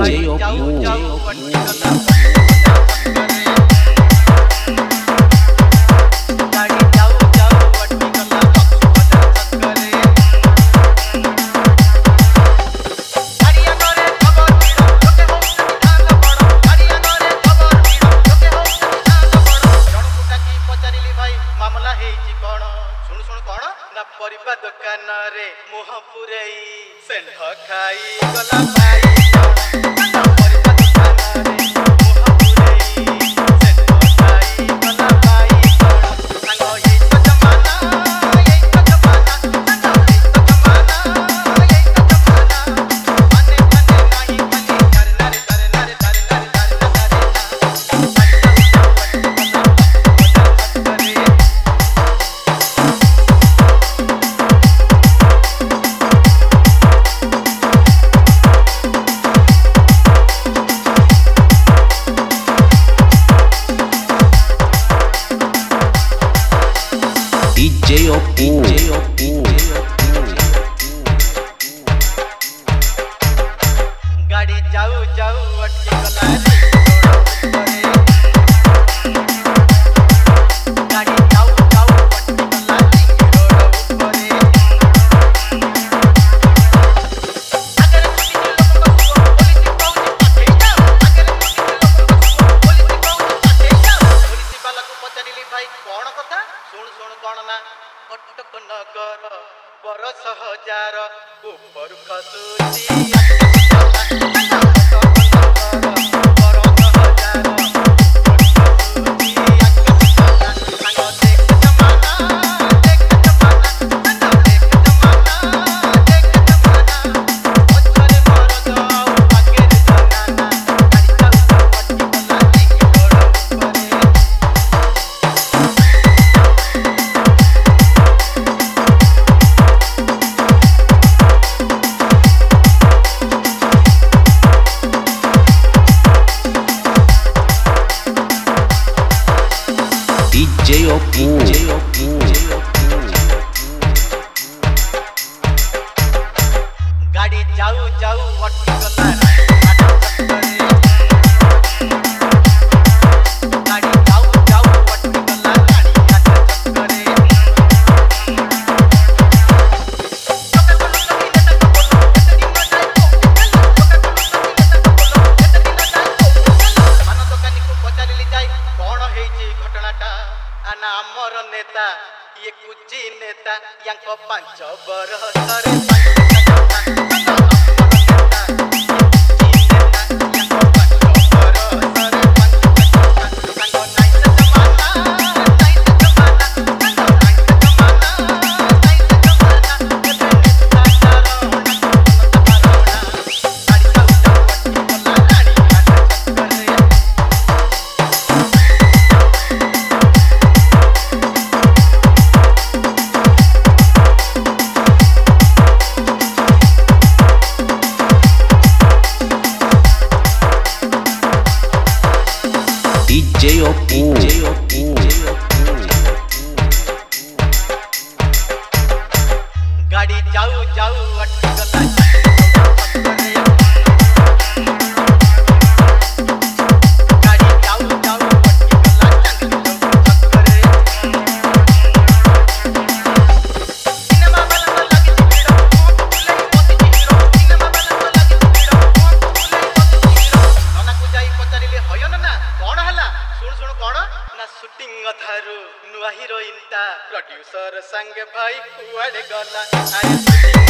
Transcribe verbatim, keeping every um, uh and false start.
J O P परिबा दुकान रे मुह पुरई सेंठ खाई गला भाई परिबा दुकान रे मुह पुरई सेंठ खाई गला भाई संग ये तो जमाना ये तो जमाना संग ये तो जमाना ये तो जमाना मने मने नहीं बनी करना रे करना रे करना रे करना J O P गाड़ी जाऊ जाऊ अटकी गला रे गाड़ी जाऊ जाऊ अटकी गला रे रोड ऊपर अगर किसी लोग को पुलिस पहुंच पते जाओ अगर किसी लोग को पुलिस पहुंच पते जाओ पुलिस वाला को पचारिली भाई कोन कथा सुन सुन कोन ना कटक नगर बरस हजार ऊपर खसुची J O P गाड़ी जाऊ जाऊ अटकी गला गाड़ी जाऊ जाऊ अटकी गला गाड़ी चक्करे मान दुकानी को पचारिली जाई कोन हेची घटनाटा आना हमर नेता ये कुजी नेता यांको पांच बरस रे J O P गाड़ी जाऊ जाऊ अटकी गला गाड़ी जाऊ जाऊ अटकी गला चक्करे सिनेमा वाला को लगी हीरो फुले पति हीरो सिनेमा वाला को लगी हीरो फुले पति हीरो नना को जाई पचारिले होय ना कोन हला सुन सुन कोन ना शूटिंग अधारू नुआ हीरोइन ता प्रोड्यूसर संग भाई कुआडे गला आए